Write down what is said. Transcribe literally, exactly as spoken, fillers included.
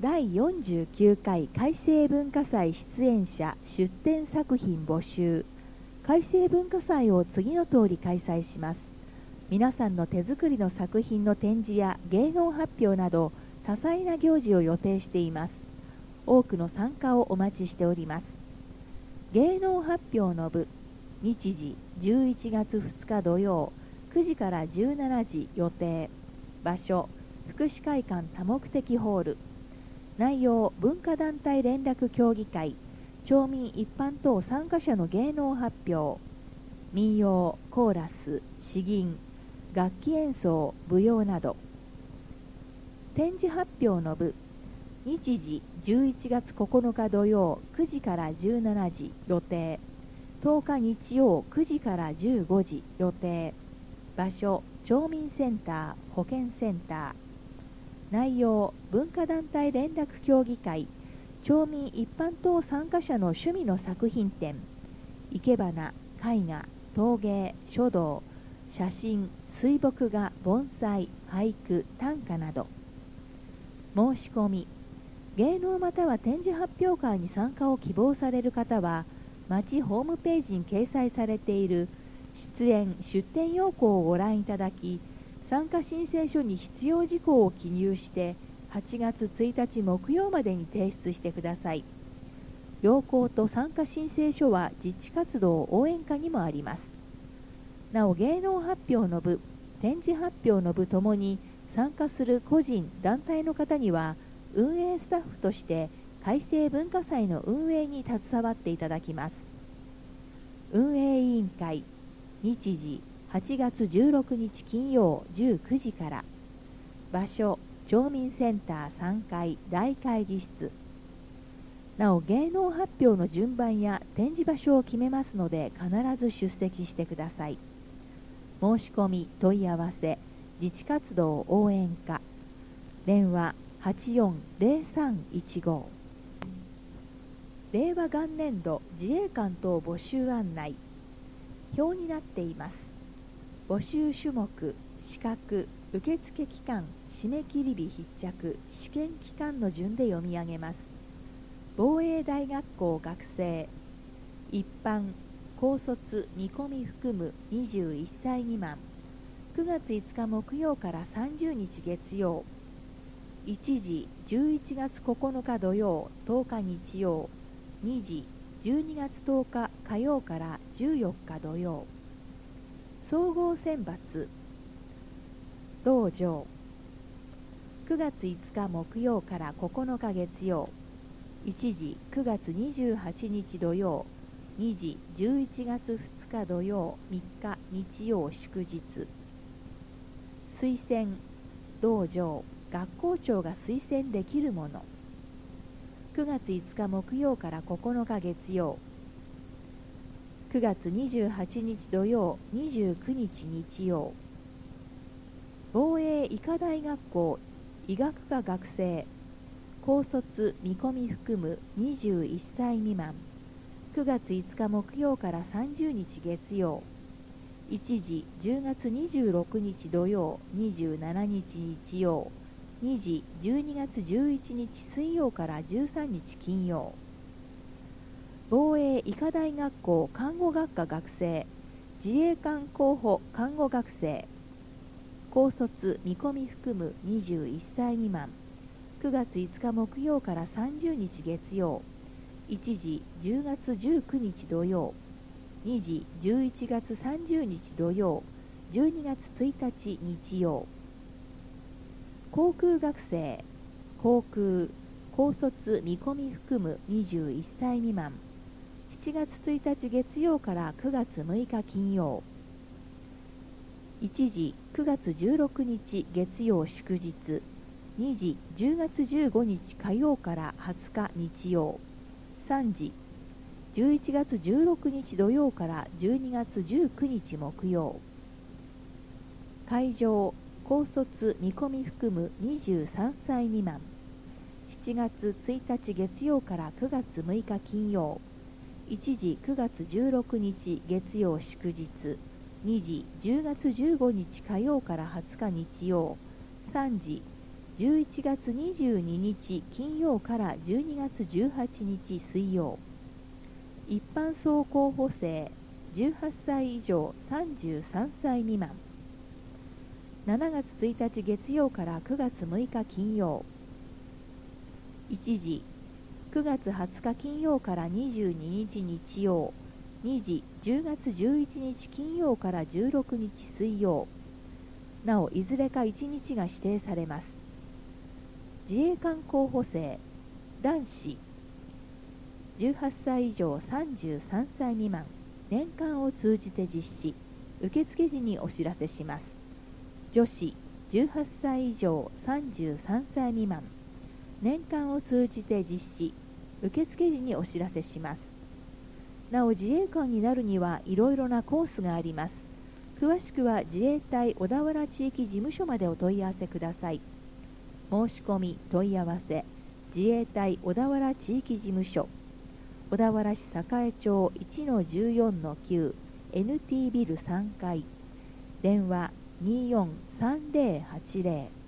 だいよんじゅうきゅうかい改正文化祭出演者出展作品募集。改正文化祭を次の通り開催します。皆さんの手作りの作品の展示や芸能発表など多彩な行事を予定しています。多くの参加をお待ちしております。芸能発表の部、日時じゅういちがつふつか土曜くじからじゅうしちじ予定。場所、福祉会館多目的ホール。内容、文化団体連絡協議会、町民一般等参加者の芸能発表。民謡、コーラス、詩吟、楽器演奏、舞踊など。展示発表の部、日時じゅういちがつここのか土曜くじからじゅうしちじ予定。とおか日曜くじからじゅうごじ予定。場所、町民センター、保健センター。内容、文化団体連絡協議会、町民一般等参加者の趣味の作品展。生け花、絵画、陶芸、書道、写真、水墨画、盆栽、俳句、短歌など。申し込み。芸能または展示発表会に参加を希望される方は、町ホームページに掲載されている出演・出展要項をご覧いただき、参加申請書に必要事項を記入してはちがつついたち木曜までに提出してください。要項と参加申請書は実地活動応援課にもあります。なお、芸能発表の部、展示発表の部ともに参加する個人・団体の方には運営スタッフとして改正文化祭の運営に携わっていただきます。運営委員会、日時はちがつじゅうろくにち金曜じゅうくじから。場所、町民センターさんがい大会議室。なお、芸能発表の順番や展示場所を決めますので必ず出席してください。申し込み問い合わせ、自治活動応援課、電話はちよんぜろさんいちご。令和元年度自衛官等募集案内、表になっています。募集種目、資格、受付期間、締め切り日必着、試験期間の順で読み上げます。防衛大学校学生、一般、高卒、見込み含むにじゅういっさい未満、くがついつか木曜からさんじゅうにち月曜、いちじじゅういちがつここのか土曜、とおか日曜、にじじゅうにがつとおか火曜からじゅうよっか土曜。総合選抜、道場、くがついつか木曜からここのか月曜、いちじくがつにじゅうはちにち土曜、にじじゅういちがつふつか土曜、みっか日曜祝日。推薦、道場、学校長が推薦できるもの。くがついつか木曜からここのか月曜、くがつにじゅうはちにち土曜、にじゅうくにち日曜。防衛医科大学校医学科学生、高卒見込み含むにじゅういっさい未満、くがついつか木曜からさんじゅうにち月曜、いちじじゅうがつにじゅうろくにち土曜、にじゅうしちにち日曜、にじじゅうにがつじゅういちにち水曜からじゅうさんにち金曜。防衛医科大学校看護学科学生、自衛官候補看護学生、高卒見込み含むにじゅういっさい未満、くがついつか木曜からさんじゅうにち月曜、いちじじゅうがつじゅうくにち土曜、にじじゅういちがつさんじゅうにち土曜、じゅうにがつついたち日曜。航空学生、航空、高卒見込み含むにじゅういっさい未満、しちがつついたち月曜からくがつむいか金曜、いちじくがつじゅうろくにち月曜祝日、にじじゅうがつじゅうごにち火曜からはつか日曜、さんじじゅういちがつじゅうろくにち土曜からじゅうにがつじゅうくにち木曜。会場、高卒見込み含むにじゅうさんさい未満、しちがつついたち月曜からくがつむいか金曜、いちじくがつじゅうろくにち月曜祝日、にじじゅうがつじゅうごにち火曜からはつか日曜、さんじじゅういちがつにじゅうににち金曜からじゅうにがつじゅうはちにち水曜。一般総候補生じゅうはっさい以上さんじゅうさんさい未満。しちがつついたち月曜からくがつむいか金曜。いちじくがつはつか金曜からにじゅうににち日曜。にじじゅうがつじゅういちにち金曜からじゅうろくにち水曜。なおいずれかいちにちが指定されます。自衛官候補生男子じゅうはっさい以上さんじゅうさんさい未満。年間を通じて実施。受付時にお知らせします。女子じゅうはっさい以上さんじゅうさんさい未満。年間を通じて実施。受付時にお知らせします。なお自衛官になるにはいろいろなコースがあります。詳しくは自衛隊小田原地域事務所までお問い合わせください。申し込み問い合わせ自衛隊小田原地域事務所、小田原市栄町 いちのじゅうよんのきゅう エヌティー ビルさんがい、電話にーよんさんぜろはちぜろ